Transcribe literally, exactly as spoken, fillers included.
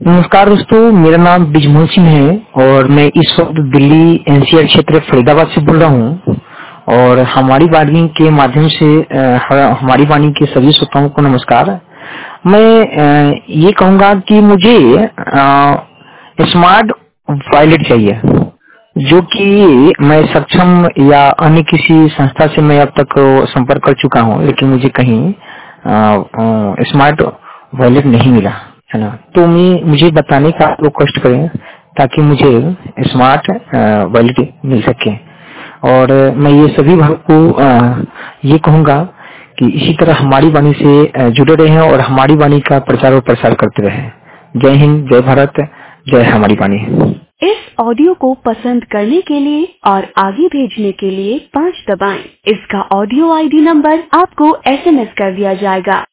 नमस्कार दोस्तों, मेरा नाम बिजमोहन सिंह है और मैं इस वक्त दिल्ली एनसीआर क्षेत्र फरीदाबाद से बोल रहा हूँ। और हमारी वाणी के माध्यम से अ, हमारी वाणी के सभी श्रोताओं को नमस्कार। मैं अ, ये कहूँगा कि मुझे अ, स्मार्ट वॉलेट चाहिए, जो कि मैं सक्षम या अन्य किसी संस्था से मैं अब तक संपर्क कर चुका हूँ, लेकिन मुझे कहीं अ, अ, स्मार्ट वॉलेट नहीं मिला है ना। तो मैं मुझे बताने का आप लोग कष्ट करें ताकि मुझे स्मार्ट वॉलेट मिल सके। और अ, मैं ये सभी भाग को अ, ये कहूँगा कि इसी तरह हमारी वाणी से अ, जुड़े रहें और हमारी वाणी का प्रचार और प्रसार करते रहें। जय हिंद, जय भारत, जय हमारी वाणी। इस ऑडियो को पसंद करने के लिए और आगे भेजने के लिए पाँच दबाएं। इसका ऑडियो आईडी नंबर आपको एसएमएस कर दिया जाएगा।